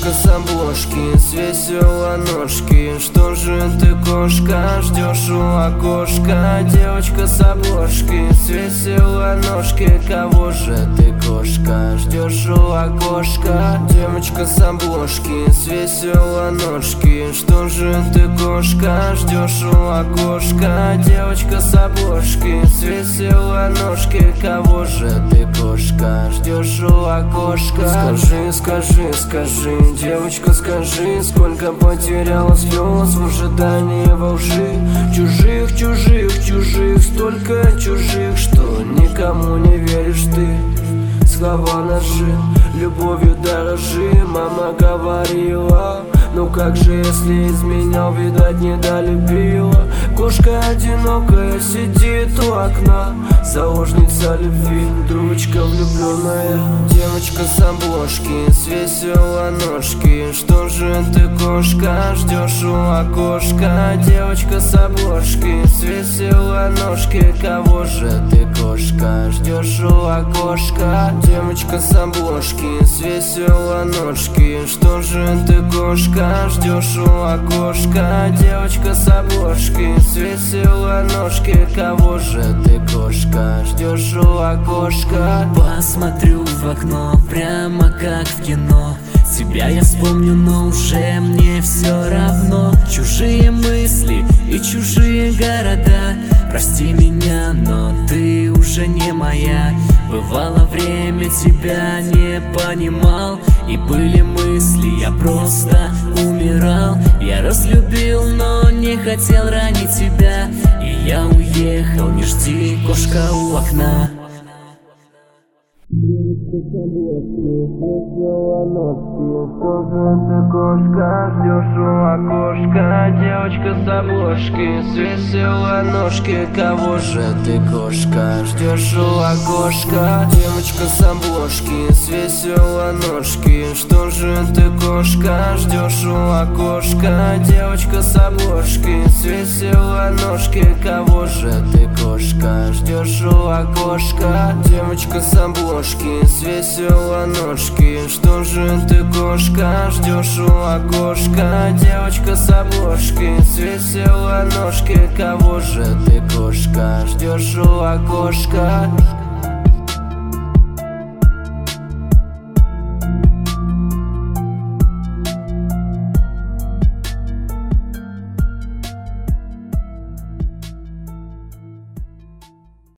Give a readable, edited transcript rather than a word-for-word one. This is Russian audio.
Девочка с обложки, с веселой ножки. Что же ты, кошка, ждешь у окошка? Девочка с обложки, с веселой ножки. Кого же ты, кошка, ждешь у окошка? Девочка с обложки, с веселой ножки. Что же ты, кошка, ждешь у окошка? Девочка с обложки, с веселой ножки. Кого же ты, кошка, ждешь у окошка? Скажи, скажи, скажи, девочка, скажи, сколько потеряла слез в ожидании во лжи. Чужих, чужих, чужих, столько чужих, что никому не веришь ты. Слова ножи, любовью дорожи, мама говорила. Ну как же, если изменял, видать, недолюбила. Кошка одинокая сидит у окна, заложница любви, дурочка влюбленная. Девочка с обложки, с веселой ножки. Что же ты, кошка, ждешь у окошка? Девочка с обложки, с веселой ножки. Кого же ты, кошка, ждешь у окошка? Девочка с обложки, с веселой ножки. Что же ты, кошка, ждешь у окошка? Девочка с обложки, с веселой ножки. Кого же ты, кошка, ждешь у окошка? Посмотрю в окно, прямо как в кино. Тебя я вспомню, но уже мне все равно. Чужие мысли и чужие города. Прости меня, но ты уже не моя. Бывало время, тебя не понимал. И были мысли, я просто умирал. Я разлюбил, но не хотел ранить тебя. И я уехал, не жди, кошка у окна. Девочка с обложки, с веселой ножки. Что же ты, кошка, ждешь у окошка? Девочка с обложки, с веселой ножки. Кого же ты, кошка, ждешь у окошка? Девочка с обложки, с веселой ножки. Что же ты, кошка, ждешь у окошка? Девочка с обложки, с веселой ножки. Кого же ты, кошка, ждешь у окошка? Девочка с обложки, с веселой ножки. Что же ты, кошка, ждешь у окошка? Девочка с обложки, с веселой ножки. Кого же ты, кошка, ждешь у окошка?